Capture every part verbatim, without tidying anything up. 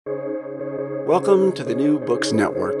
Welcome to the New Books Network.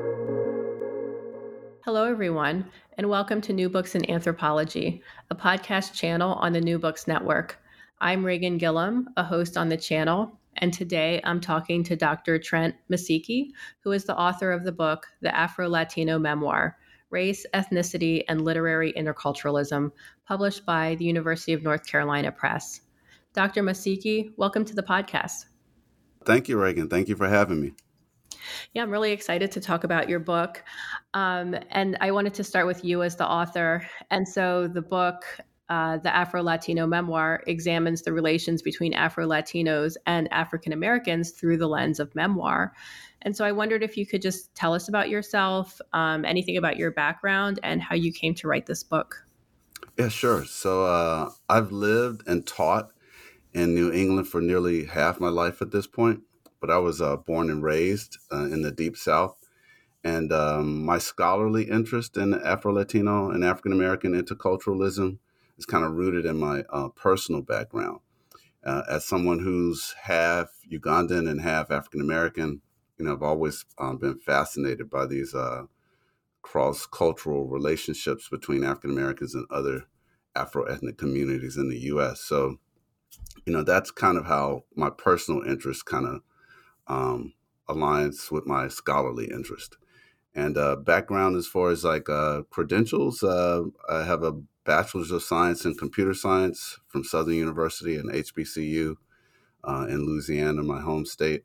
Hello, everyone, and welcome to New Books in Anthropology, a podcast channel on the New Books Network. I'm Reagan Gillum, a host on the channel, and today I'm talking to Doctor Trent Masiki, who is the author of the book, The Afro-Latino Memoir, Race, Ethnicity, and Literary Interculturalism, published by the University of North Carolina Press. Doctor Masiki, welcome to the podcast. Thank you, Reagan. Thank you for having me. Yeah, I'm really excited to talk about your book. Um, and I wanted to start with you as the author. And so the book, uh, The Afro-Latino Memoir, examines the relations between Afro-Latinos and African Americans through the lens of memoir. And so I wondered if you could just tell us about yourself, um, anything about your background, and how you came to write this book. Yeah, sure. So uh, I've lived and taught in New England for nearly half my life at this point, but I was uh, born and raised uh, in the Deep South. And um, my scholarly interest in Afro-Latino and African-American interculturalism is kind of rooted in my uh, personal background. Uh, as someone who's half Ugandan and half African-American, you know, I've always um, been fascinated by these uh, cross-cultural relationships between African Americans and other Afro-ethnic communities in the U S. So, you know, that's kind of how my personal interest kind of um, aligns with my scholarly interest. And uh, background as far as like uh, credentials, uh, I have a bachelor's of science in computer science from Southern University and H B C U uh, in Louisiana, my home state.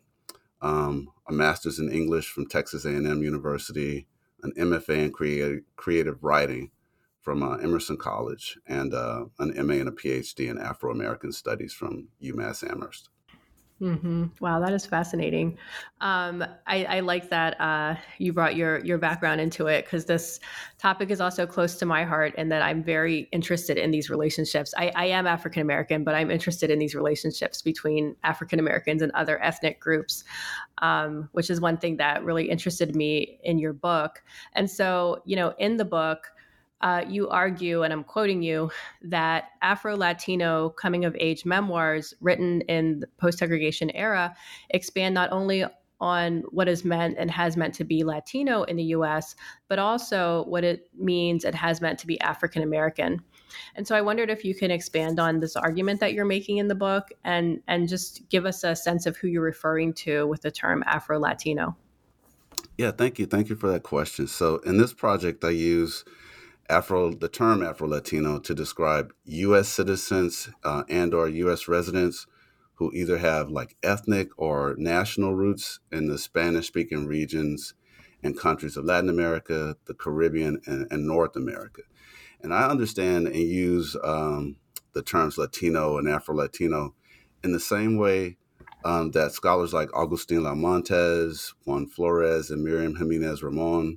Um, a master's in English from Texas A and M University, an M F A in creative, creative writing from uh, Emerson College, and uh, an M A and a P H D in Afro-American Studies from UMass Amherst. Mm-hmm. Wow, that is fascinating. Um, I, I like that uh, you brought your your background into it, because this topic is also close to my heart, and that I'm very interested in these relationships. I, I am African American, but I'm interested in these relationships between African Americans and other ethnic groups, um, which is one thing that really interested me in your book. And so, you know, in the book, Uh, you argue, and I'm quoting you, that Afro-Latino coming-of-age memoirs written in the post-segregation era expand not only on what is meant and has meant to be Latino in the U S, but also what it means and has meant to be African American. And so I wondered if you can expand on this argument that you're making in the book, and and just give us a sense of who you're referring to with the term Afro-Latino. Yeah, thank you. Thank you for that question. So in this project, I use Afro, the term Afro-Latino to describe U S citizens uh, and or U S residents who either have like ethnic or national roots in the Spanish-speaking regions and countries of Latin America, the Caribbean, and, and North America. And I understand and use um, the terms Latino and Afro-Latino in the same way um, that scholars like Agustin Lamontes, Juan Flores, and Miriam Jimenez Ramon,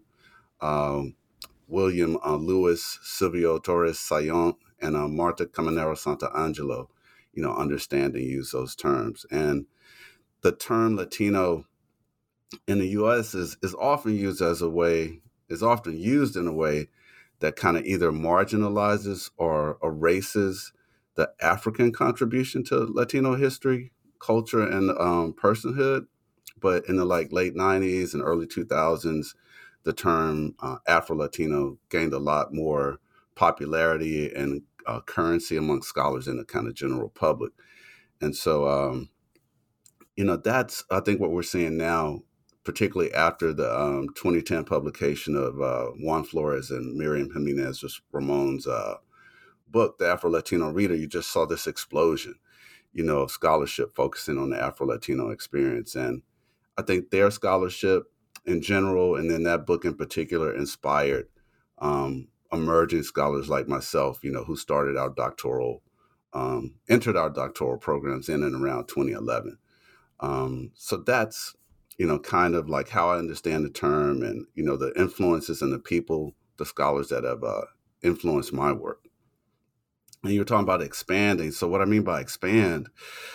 um, William uh, Lewis, Silvio Torres Sayon, and uh, Marta Caminero Santangelo, you know, understand and use those terms. And the term Latino in the U S is is often used as a way, is often used in a way that kind of either marginalizes or erases the African contribution to Latino history, culture, and um, personhood. But in the like late nineties and early two thousands, the term uh, Afro-Latino gained a lot more popularity and uh, currency among scholars in the kind of general public. And so, um, you know, that's, I think, what we're seeing now, particularly after the um, twenty ten publication of uh, Juan Flores and Miriam Jimenez Ramon's uh, book, The Afro-Latino Reader. You just saw this explosion, you know, of scholarship focusing on the Afro-Latino experience. And I think their scholarship in general, and then that book in particular, inspired um, emerging scholars like myself, you know, who started our doctoral, um, entered our doctoral programs in and around twenty eleven. Um, so that's, you know, kind of like how I understand the term, and, you know, the influences and the people, the scholars that have uh, influenced my work. And you're talking about expanding. So what I mean by expand,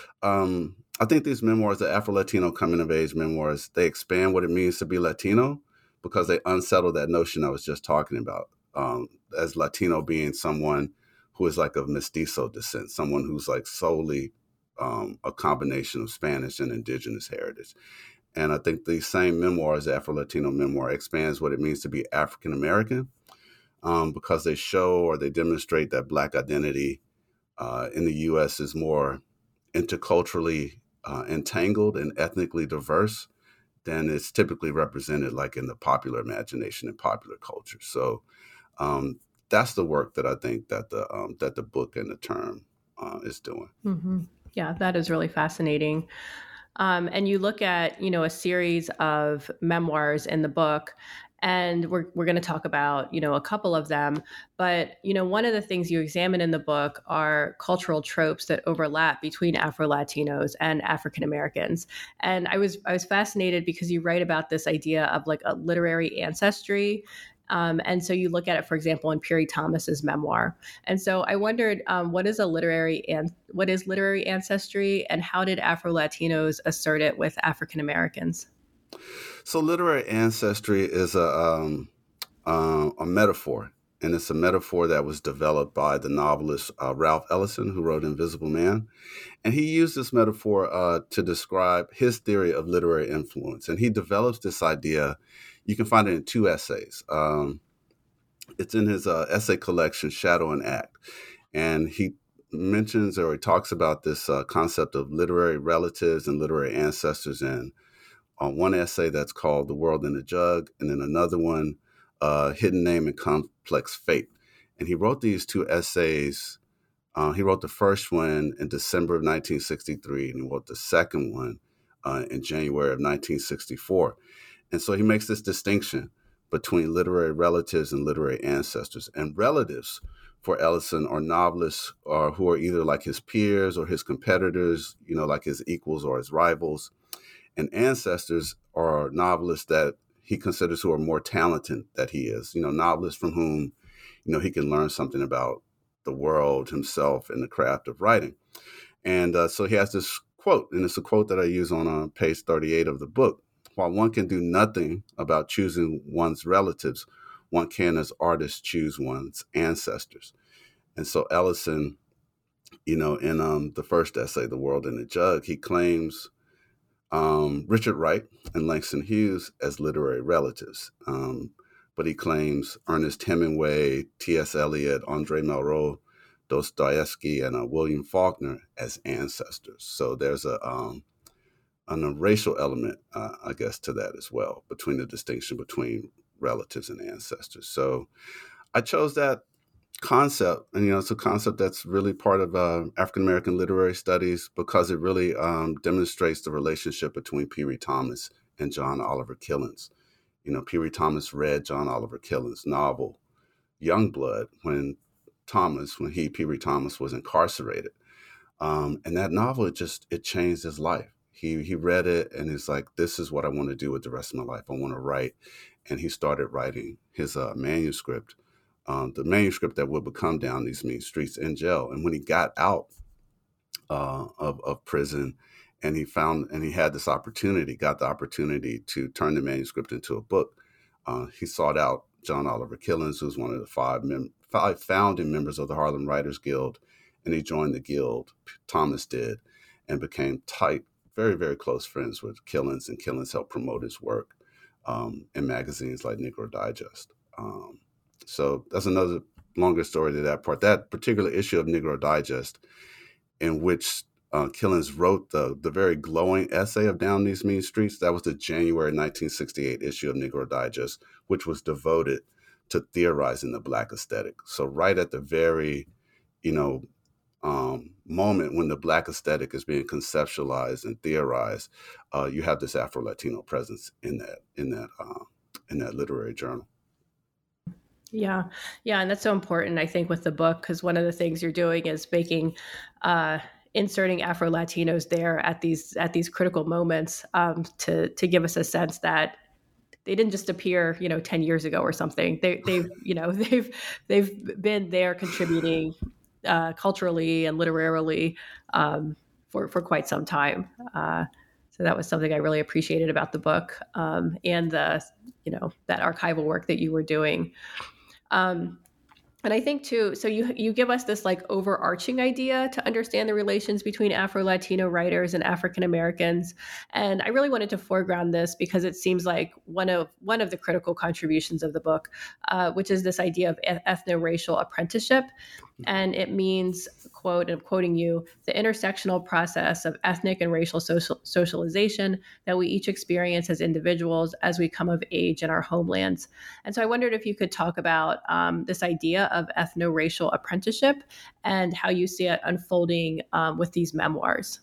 um, I think these memoirs, the Afro-Latino coming-of-age memoirs, they expand what it means to be Latino, because they unsettle that notion I was just talking about, um, as Latino being someone who is like of mestizo descent, someone who's like solely um, a combination of Spanish and indigenous heritage. And I think the same memoirs, Afro-Latino memoir, expands what it means to be African American, um, because they show or they demonstrate that Black identity uh, in the U S is more interculturally uh, entangled and ethnically diverse than it's typically represented like in the popular imagination and popular culture. So um, that's the work that I think that the um, that the book and the term uh, is doing. Mm-hmm. Yeah, that is really fascinating. Um, and you look at, you know, a series of memoirs in the book, and we're we're going to talk about, you know, a couple of them. But, you know, one of the things you examine in the book are cultural tropes that overlap between Afro-Latinos and African Americans. And I was I was fascinated because you write about this idea of like a literary ancestry. Um, and so you look at it, for example, in Piri Thomas's memoir. And so I wondered, um, what is a literary and what is literary ancestry, and how did Afro-Latinos assert it with African Americans? So literary ancestry is a um, uh, a metaphor, and it's a metaphor that was developed by the novelist uh, Ralph Ellison, who wrote Invisible Man. And he used this metaphor uh, to describe his theory of literary influence. And he develops this idea. You can find it in two essays. Um, it's in his uh, essay collection, Shadow and Act. And he mentions or he talks about this uh, concept of literary relatives and literary ancestors in uh, one essay that's called The World in a Jug, and then another one, uh, Hidden Name and Complex Fate. And he wrote these two essays. Uh, he wrote the first one in December of nineteen sixty-three, and he wrote the second one uh, in January of nineteen sixty-four. And so he makes this distinction between literary relatives and literary ancestors. And relatives for Ellison are novelists or who are either like his peers or his competitors, you know, like his equals or his rivals. And ancestors are novelists that he considers who are more talented than he is, you know, novelists from whom, you know, he can learn something about the world, himself, and the craft of writing. And uh, so he has this quote, and it's a quote that I use on uh, page thirty-eight of the book. While one can do nothing about choosing one's relatives, one can, as artists, choose one's ancestors. And so Ellison, you know, in um, the first essay, The World in a Jug, he claims um, Richard Wright and Langston Hughes as literary relatives. Um, but he claims Ernest Hemingway, T S. Eliot, Andre Malraux, Dostoevsky, and uh, William Faulkner as ancestors. So there's a um, and a racial element, uh, I guess, to that as well, between the distinction between relatives and ancestors. So I chose that concept, and you know, it's a concept that's really part of uh, African American literary studies because it really um, demonstrates the relationship between Piri Thomas and John Oliver Killens. You know, Piri Thomas read John Oliver Killens' novel Youngblood when Thomas, when he, Piri Thomas, was incarcerated, um, and that novel it just it changed his life. He he read it and he's like, this is what I want to do with the rest of my life. I want to write. And he started writing his uh, manuscript, um, the manuscript that would become Down These Mean Streets in jail. And when he got out uh, of, of prison and he found, and he had this opportunity, got the opportunity to turn the manuscript into a book, uh, he sought out John Oliver Killens, who's one of the five, mem- five founding members of the Harlem Writers Guild. And he joined the guild, Thomas did, and became tight, very, very close friends with Killens, and Killens helped promote his work um, in magazines like Negro Digest. Um, so that's another longer story to that part. That particular issue of Negro Digest, in which uh, Killens wrote the, the very glowing essay of Down These Mean Streets, that was the January nineteen sixty-eight issue of Negro Digest, which was devoted to theorizing the Black aesthetic. So right at the very, you know, Um, moment when the Black aesthetic is being conceptualized and theorized, uh, you have this Afro-Latino presence in that in that uh, in that literary journal. Yeah, yeah, and that's so important, I think, with the book, because one of the things you're doing is making, uh, inserting Afro-Latinos there at these at these critical moments, um, to to give us a sense that they didn't just appear, you know, ten years ago or something. They they've you know they've they've been there contributing uh, culturally and literarily um, for for quite some time. Uh, so that was something I really appreciated about the book, um, and the you know that archival work that you were doing. Um, And I think too, so you you give us this like overarching idea to understand the relations between Afro-Latino writers and African Americans. And I really wanted to foreground this because it seems like one of one of the critical contributions of the book, uh, which is this idea of e- ethno-racial apprenticeship. And it means, quote, and I'm quoting you, the intersectional process of ethnic and racial social, socialization that we each experience as individuals as we come of age in our homelands. And so I wondered if you could talk about um, this idea of ethno-racial apprenticeship and how you see it unfolding um, with these memoirs.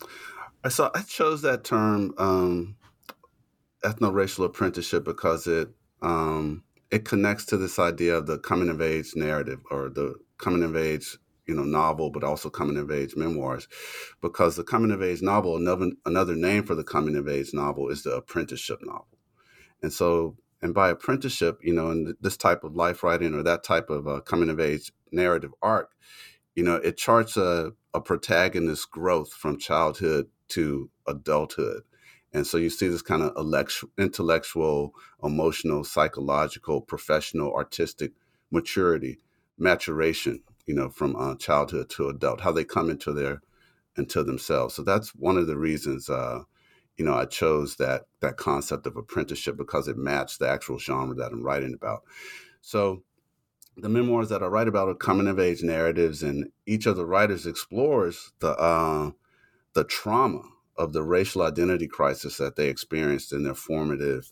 So I chose that term, um, ethno-racial apprenticeship, because it um, it connects to this idea of the coming of age narrative, or the coming of age, you know, novel, but also coming of age memoirs. Because the coming of age novel, another another name for the coming of age novel, is the apprenticeship novel. And so, and by apprenticeship, you know, in this type of life writing, or that type of uh, coming of age narrative arc, you know, it charts a, a protagonist's growth from childhood to adulthood. And so you see this kind of elect- intellectual, emotional, psychological, professional, artistic maturity, maturation, you know, from uh, childhood to adult, how they come into their into themselves. So that's one of the reasons, uh, you know, I chose that that concept of apprenticeship, because it matched the actual genre that I'm writing about. So the memoirs that I write about are coming of age narratives, and each of the writers explores the uh, the trauma of the racial identity crisis that they experienced in their formative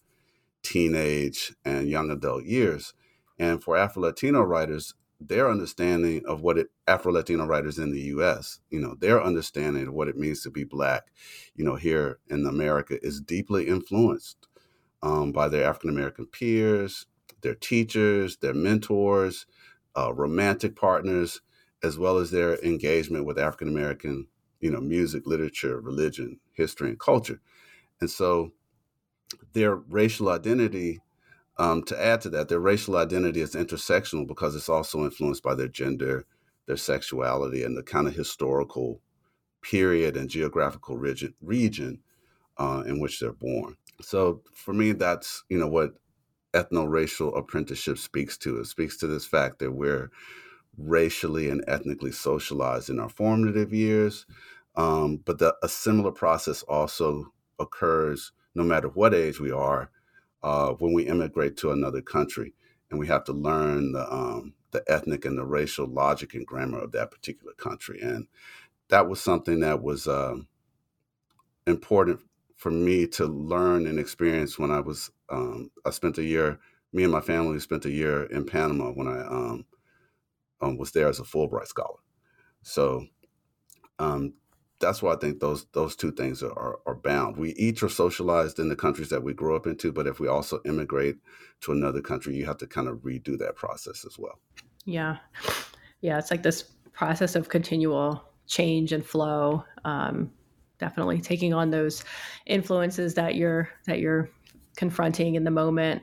teenage and young adult years. And for Afro-Latino writers, their understanding of what it, Afro-Latino writers in the U S, you know, their understanding of what it means to be Black, you know, here in America is deeply influenced um, by their African-American peers, their teachers, their mentors, uh, romantic partners, as well as their engagement with African-American, you know, music, literature, religion, history, and culture. And so their racial identity, um, to add to that, their racial identity is intersectional because it's also influenced by their gender, their sexuality, and the kind of historical period and geographical region, region uh, in which they're born. So for me, that's, you know, what ethno-racial apprenticeship speaks to. It speaks to this fact that we're racially and ethnically socialized in our formative years, um, but that a similar process also occurs no matter what age we are uh, when we immigrate to another country, and we have to learn the um, the ethnic and the racial logic and grammar of that particular country. And that was something that was um, important for me to learn and experience when I was um, I spent a year. Me and my family spent a year in Panama when I um, um, was there as a Fulbright scholar. So um, that's why I think those those two things are, are, are bound. We each are socialized in the countries that we grew up into, but if we also immigrate to another country, you have to kind of redo that process as well. Yeah. Yeah. It's like this process of continual change and flow. Um, definitely taking on those influences that you're that you're confronting in the moment.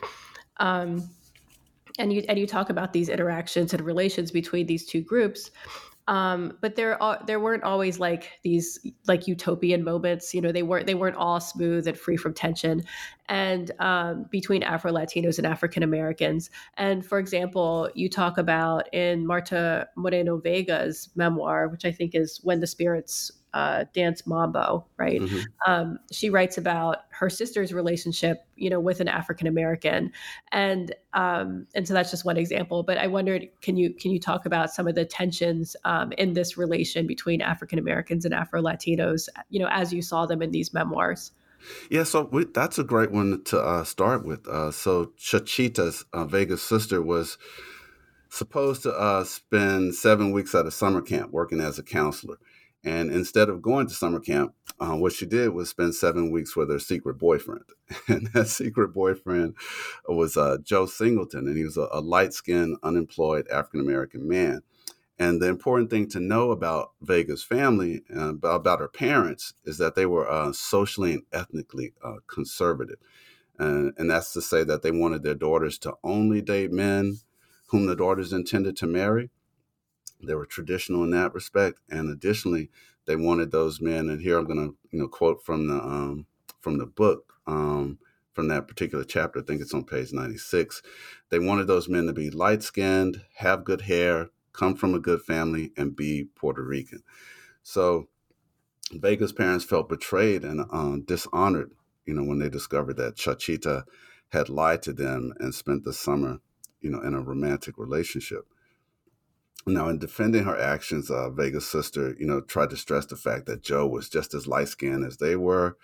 Um, and you and you talk about these interactions and relations between these two groups. Um, but there are there weren't always like these like utopian moments. You know, they weren't they weren't all smooth and free from tension, and um, between Afro Latinos and African Americans. And for example, you talk about in Marta Moreno Vega's memoir, which I think is When the Spirits uh, Dance Mambo, right? Mm-hmm. Um, she writes about her sister's relationship, you know, with an African American, and um, and so that's just one example. But I wondered, can you can you talk about some of the tensions um, in this relation between African Americans and Afro Latinos, you know, as you saw them in these memoirs? Yeah, so we, that's a great one to uh, start with. Uh, so Chachita's uh, Vega's sister was supposed to uh, spend seven weeks at a summer camp working as a counselor. And instead of going to summer camp, uh, what she did was spend seven weeks with her secret boyfriend. And that secret boyfriend was uh, Joe Singleton, and he was a, a light-skinned, unemployed African-American man. And the important thing to know about Vega's family, uh, about, about her parents, is that they were uh, socially and ethnically uh, conservative. And, and that's to say that they wanted their daughters to only date men whom the daughters intended to marry. They were traditional in that respect, and additionally, they wanted those men. And here I'm going to, you know, quote from the um, from the book, um, from that particular chapter. I think it's on page ninety-six. They wanted those men to be light-skinned, have good hair, come from a good family, and be Puerto Rican. So Vega's parents felt betrayed and uh, dishonored, you know, when they discovered that Chachita had lied to them and spent the summer, you know, in a romantic relationship. Now, in defending her actions, uh, Vega's sister, you know, tried to stress the fact that Joe was just as light-skinned as they were.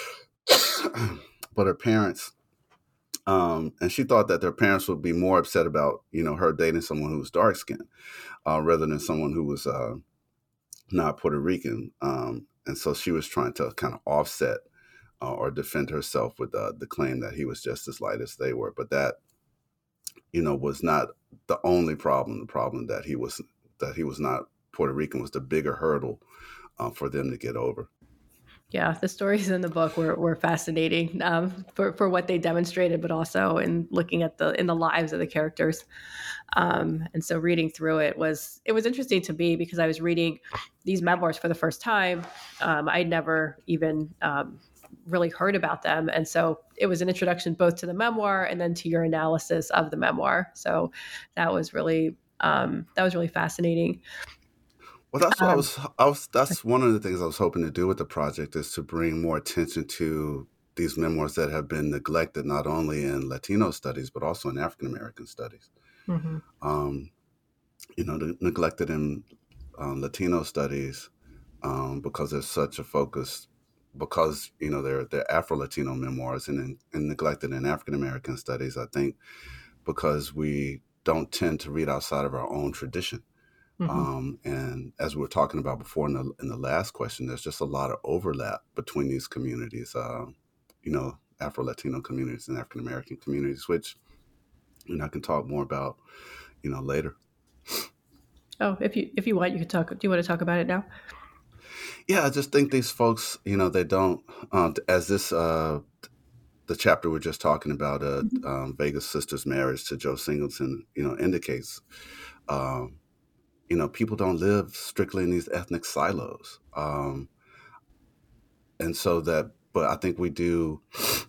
But her parents, um, and she thought that their parents would be more upset about, you know, her dating someone who was dark-skinned uh, rather than someone who was uh, not Puerto Rican. Um, and so she was trying to kind of offset uh, or defend herself with uh, the claim that he was just as light as they were. But that, you know, was not the only problem. The problem that he was that he was not Puerto Rican was the bigger hurdle uh, for them to get over. Yeah, the stories in the book were, were fascinating um, for, for what they demonstrated, but also in looking at the in the lives of the characters. Um, and so reading through it was it was interesting to me because I was reading these memoirs for the first time. Um, I'd never even um, really heard about them, and so it was an introduction both to the memoir and then to your analysis of the memoir. So that was really um, that was really fascinating. Well, that's what I Um, was. I was. That's one of the things I was hoping to do with the project is to bring more attention to these memoirs that have been neglected, not only in Latino studies but also in African American studies. mhm. Um, you know, the, neglected in um, Latino studies um, because there's such a focus, because you know they're they're Afro Latino memoirs, and, in, and neglected in African American studies. I think because we don't tend to read outside of our own tradition. Mhm. Um, and as we were talking about before in the in the last question, there's just a lot of overlap between these communities, uh, you know, Afro Latino communities and African American communities, which you know I can talk more about, you know, later. Oh, if you if you want, you could talk. Do you want to talk about it now? Yeah, I just think these folks, you know, they don't, um, as this uh, the chapter we're just talking about, uh, Mhm. um, Vega's sister's marriage to Joe Singleton, you know, indicates. Um, you know, people don't live strictly in these ethnic silos. Um, and so that, but I think we do,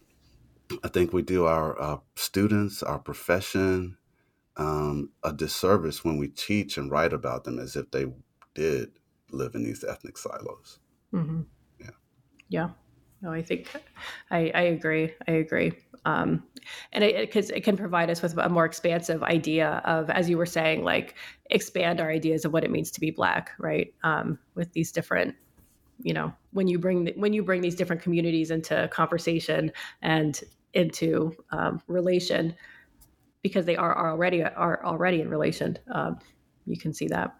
I think we do our uh, students, our profession, um, a disservice when we teach and write about them as if they did live in these ethnic silos. Mhm. Yeah. Yeah. No, I think I, I agree. I agree. Um, and it, because it can provide us with a more expansive idea of, as you were saying, like expand our ideas of what it means to be Black, right? Um, with these different, you know, when you bring the, when you bring these different communities into conversation and into um, relation, because they are, are already are already in relation. Um, you can see that.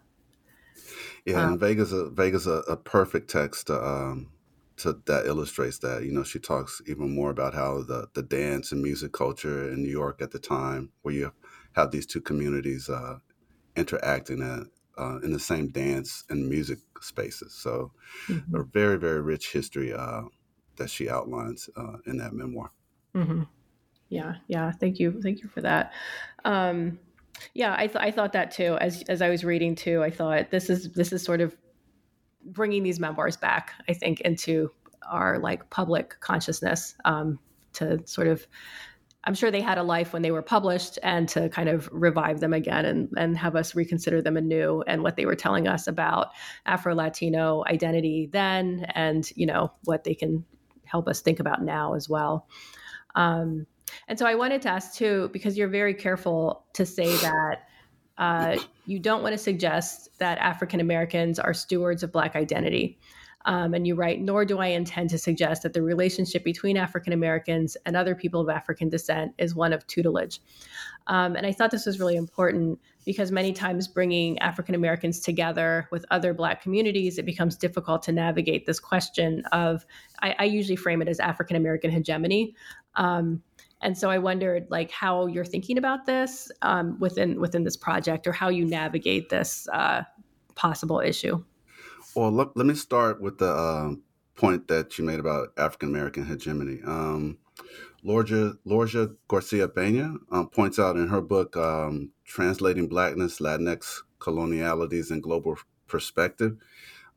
Yeah, Um, and Vega's a Vega's a, a perfect text to, um, to that illustrates that. You know, she talks even more about how the the dance and music culture in New York at the time, where you have these two communities uh, interacting at, uh, in the same dance and music spaces. So, a mhm, very very rich history uh, that she outlines uh, in that memoir. mhm. Yeah, yeah. Thank you, thank you for that. Um, yeah, I th- I thought that too. As as I was reading too, I thought this is this is sort of bringing these memoirs back. I think into our like public consciousness um, to sort of. I'm sure they had a life when they were published, and to kind of revive them again and and have us reconsider them anew and what they were telling us about Afro Latino identity then, and you know what they can help us think about now as well. Um, and so I wanted to ask too, because you're very careful to say that uh, you don't want to suggest that African Americans are stewards of Black identity. Um, and you write, nor do I intend to suggest that the relationship between African Americans and other people of African descent is one of tutelage. Um, and I thought this was really important because many times bringing African Americans together with other Black communities, it becomes difficult to navigate this question of, I, I usually frame it as African American hegemony. Um, and so I wondered, like, how you're thinking about this um, within within this project, or how you navigate this uh, possible issue. Well, let, let me start with the um, point that you made about African American hegemony. Um, Lorgia, Lorgia Garcia Pena um, points out in her book, um, Translating Blackness, Latinx Colonialities, and Global Perspective,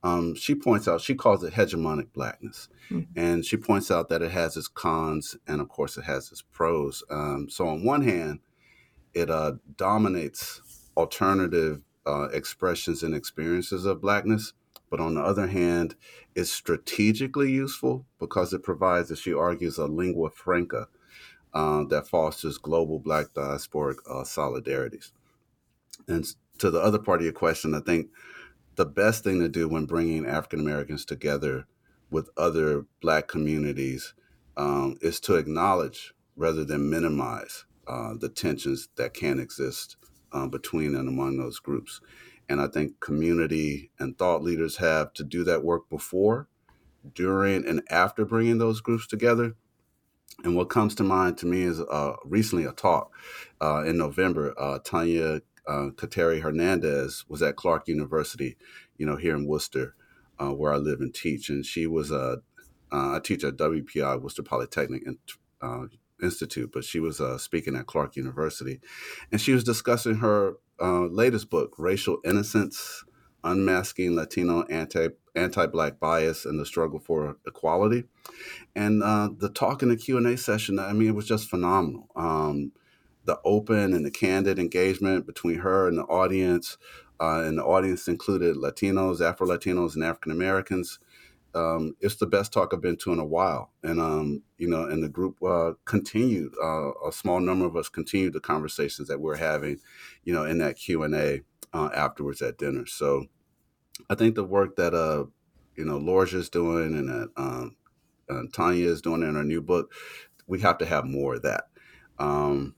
Um, she points out, she calls it hegemonic blackness. Mm-hmm. And she points out that it has its cons and, of course, it has its pros. Um, so on one hand, it uh, dominates alternative uh, expressions and experiences of blackness. But on the other hand, it's strategically useful because it provides, as she argues, a lingua franca uh, that fosters global Black diasporic uh, solidarities. And to the other part of your question, I think the best thing to do when bringing African Americans together with other Black communities um, is to acknowledge rather than minimize uh, the tensions that can exist uh, between and among those groups. And I think community and thought leaders have to do that work before, during, and after bringing those groups together. And what comes to mind to me is uh, recently a talk uh, in November. Uh, Tanya uh, Kateri Hernandez was at Clark University, you know, here in Worcester, uh, where I live and teach. And she was a, uh, I teach at W P I, Worcester Polytechnic uh, Institute, but she was uh, speaking at Clark University. And she was discussing her uh, latest book, Racial Innocence, Unmasking Latino anti, Anti-Black Bias and the Struggle for Equality. And uh, the talk in the Q and A session, I mean, it was just phenomenal. Um, the open and the candid engagement between her and the audience, uh, and the audience included Latinos, Afro-Latinos, and African-Americans. Um, it's the best talk I've been to in a while. And, um, you know, and the group uh, continued, uh, a small number of us continued the conversations that we're having, you know, in that Q and A uh, afterwards at dinner. So I think the work that, uh, you know, Lorgia's doing and that um, uh, Tanya is doing in her new book, we have to have more of that. Um,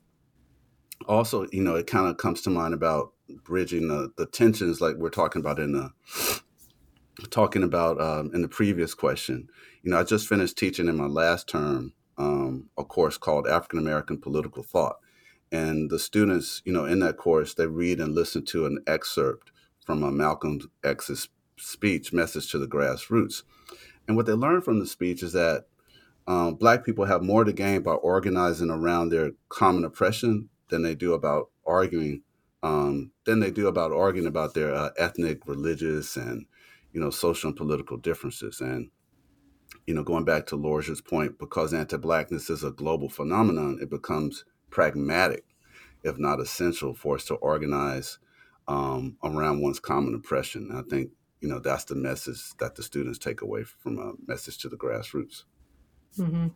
also, you know, it kind of comes to mind about bridging the, the tensions like we're talking about in the talking about um, in the previous question. You know, I just finished teaching in my last term um, a course called African American Political Thought. And the students, you know, in that course, they read and listen to an excerpt from a Malcolm X's speech, Message to the Grassroots. And what they learn from the speech is that um, Black people have more to gain by organizing around their common oppression than they do about arguing, um, than they do about arguing about their uh, ethnic, religious, and you know, social and political differences. And, you know, going back to Lorgia's point, because anti-Blackness is a global phenomenon, it becomes pragmatic, if not essential, for us to organize um, around one's common oppression. And I think, you know, that's the message that the students take away from a Message to the Grassroots. Mm-hmm.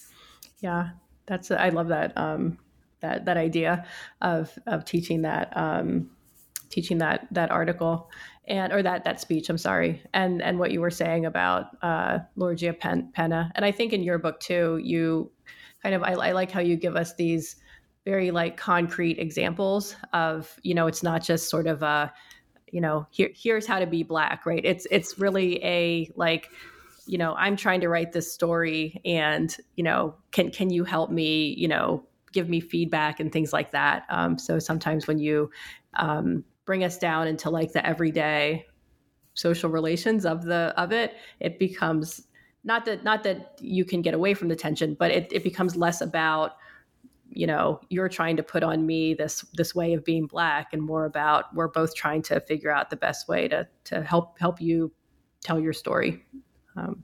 Yeah, that's, I love that, um, that, that idea of, of teaching that, um, teaching that, that article. And or that that speech, I'm sorry, and and what you were saying about uh, Lorgia Pen, Penna, and I think in your book too, you kind of I, I like how you give us these very like concrete examples of, you know, it's not just sort of a, you know, here here's how to be Black, right? It's it's really a like, you know, I'm trying to write this story, and you know, can can you help me, you know, give me feedback and things like that. Um, so sometimes when you um, bring us down into like the everyday social relations of the of it, it becomes not that not that you can get away from the tension, but it, it becomes less about, you know, you're trying to put on me this this way of being Black, and more about we're both trying to figure out the best way to to help help you tell your story. Um,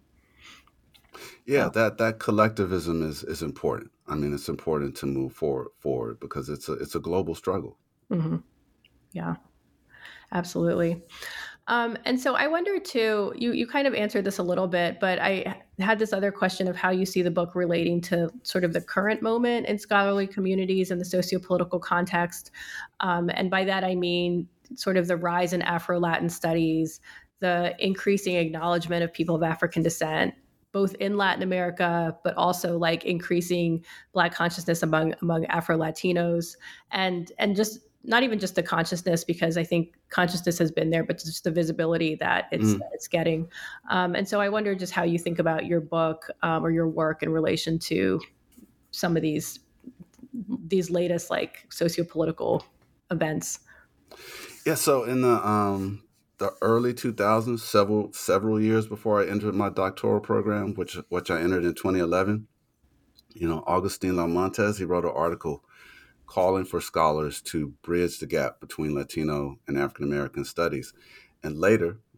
yeah, so. that that collectivism is is important. I mean, it's important to move forward forward because it's a it's a global struggle. Mm-hmm. Yeah, absolutely. Um, and so I wonder too, you, you kind of answered this a little bit, but I had this other question of how you see the book relating to sort of the current moment in scholarly communities and the sociopolitical context. Um, and by that, I mean sort of the rise in Afro-Latin studies, the increasing acknowledgement of people of African descent, both in Latin America, but also like increasing Black consciousness among among Afro-Latinos, and and just not even just the consciousness, because I think consciousness has been there, but just the visibility that it's mm. that it's getting. Um, and so I wonder just how you think about your book um, or your work in relation to some of these these latest like sociopolitical events. Yeah. So in the um, the early two thousands, several several years before I entered my doctoral program, which which I entered in twenty eleven, you know, Augustin Lamontes, he wrote an article calling for scholars to bridge the gap between Latino and African American studies. And later,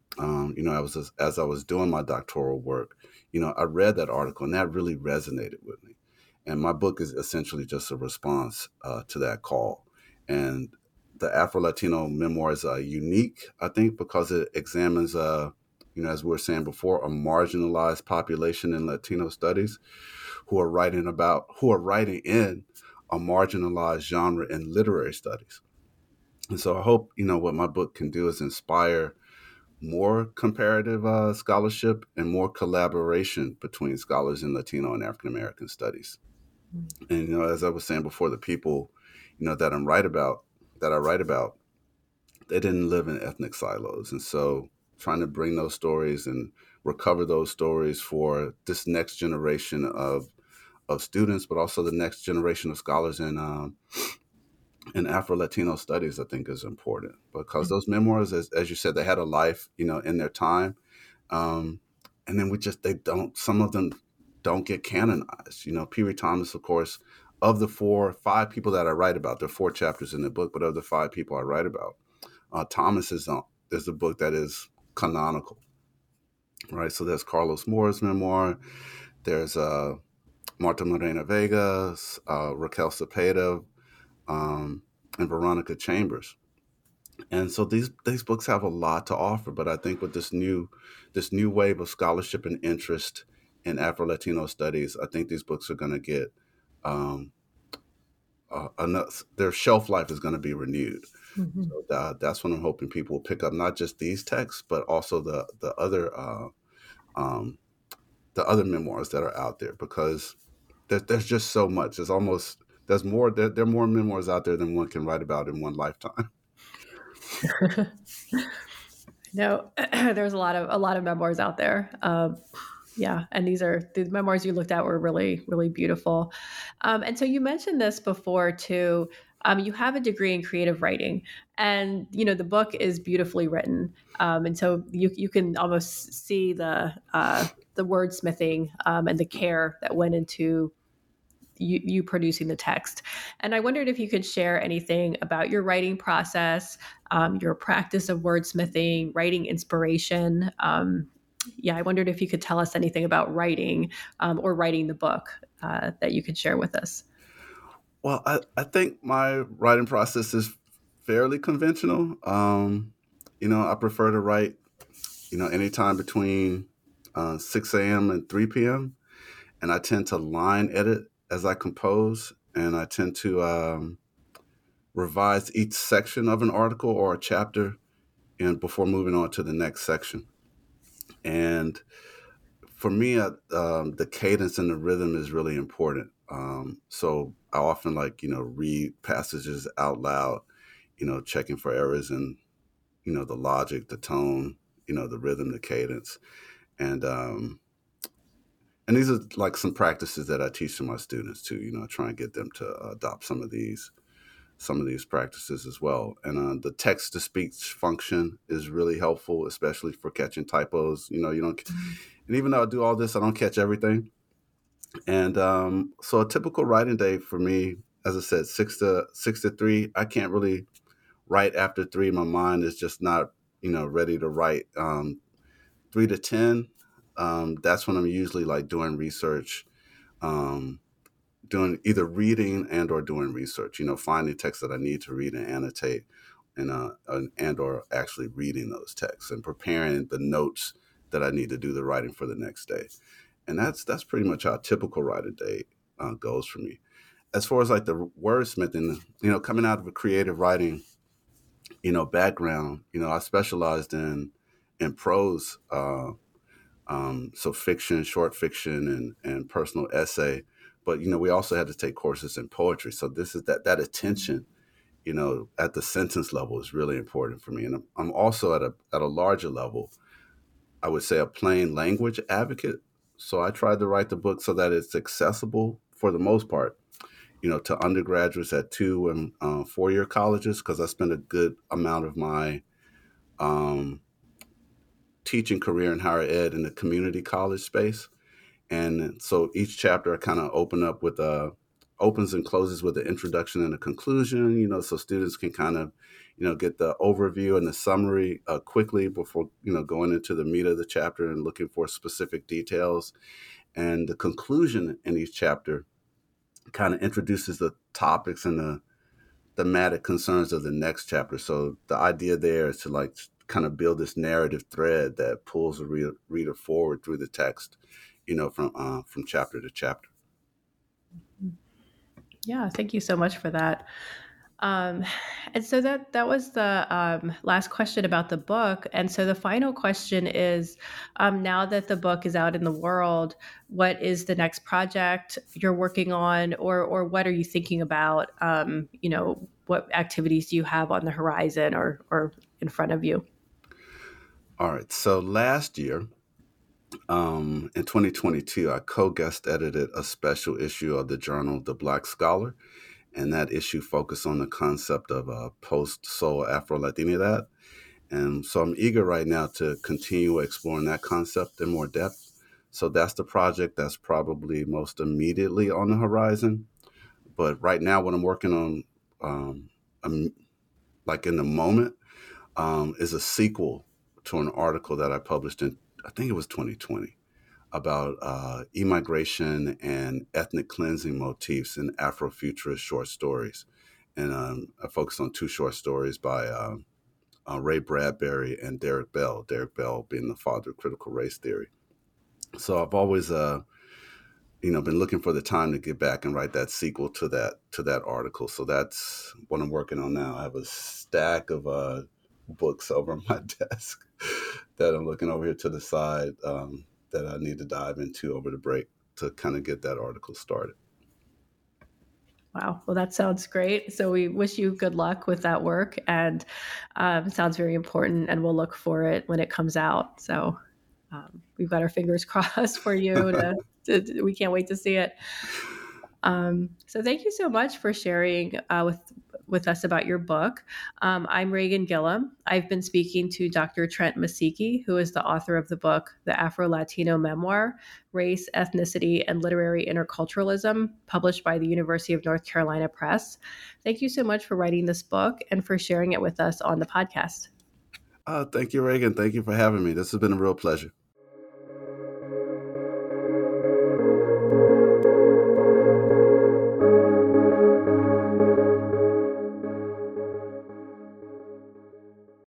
Um, you know, I was as, as I was doing my doctoral work, you know, I read that article and that really resonated with me. And my book is essentially just a response uh, to that call. And the Afro Latino memoirs are unique, I think, because it examines, uh, you know, as we were saying before, a marginalized population in Latino studies who are writing about, who are writing in a marginalized genre in literary studies. And so I hope, you know, what my book can do is inspire more comparative uh, scholarship and more collaboration between scholars in Latino and African American studies. And you know, as I was saying before, the people, you know, that I'm write about, that I write about, they didn't live in ethnic silos, and so trying to bring those stories and recover those stories for this next generation of of students, but also the next generation of scholars in um, in Afro Latino studies, I think is important because those memoirs, as, as you said, they had a life, you know, in their time. Um, and then we just, they don't, some of them don't get canonized. You know, Pee Wee Thomas, of course, of the four, five people that I write about, there are four chapters in the book, but of the five people I write about, uh, Thomas is, uh, is the book that is canonical, right? So there's Carlos Moore's memoir, there's uh, Marta Morena Vegas, uh, Raquel Cepeda, um, and Veronica Chambers. And so these these books have a lot to offer, but I think with this new this new wave of scholarship and interest in Afro Latino studies, I think these books are going to get um, uh, enough. Their shelf life is going to be renewed. Mm-hmm. So that, that's what I'm hoping people will pick up, not just these texts, but also the the other uh, um, the other memoirs that are out there, because there, there's just so much. There's almost there's more there, there are more memoirs out there than one can write about in one lifetime. No, there's a lot of a lot of memoirs out there. Um, yeah, and these are the memoirs you looked at were really really beautiful. Um, and so you mentioned this before too. Um, you have a degree in creative writing, and you know the book is beautifully written. Um, and so you you can almost see the uh, the wordsmithing um, and the care that went into you, you producing the text. And I wondered if you could share anything about your writing process, um, your practice of wordsmithing, writing inspiration. Um, yeah, I wondered if you could tell us anything about writing um, or writing the book uh, that you could share with us. Well, I, I think my writing process is fairly conventional. Um, you know, I prefer to write, you know, anytime between uh, six a m and three p m. And I tend to line edit as I compose. And I tend to um, revise each section of an article or a chapter and before moving on to the next section. And for me, uh, um, the cadence and the rhythm is really important. Um, so I often like, you know, read passages out loud, you know, checking for errors in, you know, the logic, the tone, you know, the rhythm, the cadence. And, um, and these are like some practices that I teach to my students too, you know, try and get them to adopt some of these, some of these practices as well. And uh, the text to speech function is really helpful, especially for catching typos. You know, you don't, and even though I do all this, I don't catch everything. And um, so a typical writing day for me, as I said, six to six to three, I can't really write after three. My mind is just not, you know, ready to write. Um, three to ten, um, that's when I'm usually like doing research, um, doing either reading and or doing research. You know, finding texts that I need to read and annotate, and uh, and or actually reading those texts and preparing the notes that I need to do the writing for the next day. And that's that's pretty much how a typical writer day uh, goes for me. As far as like the wordsmithing, you know, coming out of a creative writing, you know, background, you know, I specialized in in prose, uh, um, so fiction, short fiction, and and personal essay. But you know, we also had to take courses in poetry. So this is that that attention, you know, at the sentence level is really important for me. And I'm, I'm also at a at a larger level, I would say, a plain language advocate. So I tried to write the book so that it's accessible for the most part, you know, to undergraduates at two and uh, four year colleges, because I spent a good amount of my um, teaching career in higher ed in the community college space. And so each chapter I kind of open up with a opens and closes with an introduction and a conclusion, you know, so students can kind of, you know, get the overview and the summary uh, quickly before, you know, going into the meat of the chapter and looking for specific details. And the conclusion in each chapter kind of introduces the topics and the thematic concerns of the next chapter. So the idea there is to like kind of build this narrative thread that pulls the reader, reader forward through the text, you know, from uh, from chapter to chapter. Yeah, thank you so much for that. Um, and so that that was the um, last question about the book. And so the final question is, um, now that the book is out in the world, what is the next project you're working on, or or what are you thinking about? Um, you know, what activities do you have on the horizon or or in front of you? All right. So last year, um, in twenty twenty-two, I co-guest edited a special issue of the journal The Black Scholar. And that issue focused on the concept of uh, post-soul Afro-Latinidad. And so I'm eager right now to continue exploring that concept in more depth. So that's the project that's probably most immediately on the horizon. But right now, what I'm working on, um, um, like in the moment, um, is a sequel to an article that I published in, I think it was twenty twenty, about uh, immigration and ethnic cleansing motifs in Afrofuturist short stories. And um, I focused on two short stories by uh, uh, Ray Bradbury and Derek Bell, Derek Bell being the father of critical race theory. So I've always, uh, you know, been looking for the time to get back and write that sequel to that to that article. So that's what I'm working on now. I have a stack of uh, books over my desk that I'm looking over here to the side. Um, that I need to dive into over the break to kind of get that article started. Wow. Well, that sounds great. So we wish you good luck with that work, and um, it sounds very important, and we'll look for it when it comes out. So um, we've got our fingers crossed for you. To, to, we can't wait to see it. Um, so thank you so much for sharing uh, with with us about your book. Um, I'm Reagan Gillum. I've been speaking to Doctor Trent Masiki, who is the author of the book, The Afro-Latino Memoir, Race, Ethnicity, and Literary Interculturalism, published by the University of North Carolina Press. Thank you so much for writing this book and for sharing it with us on the podcast. Uh, thank you, Reagan. Thank you for having me. This has been a real pleasure.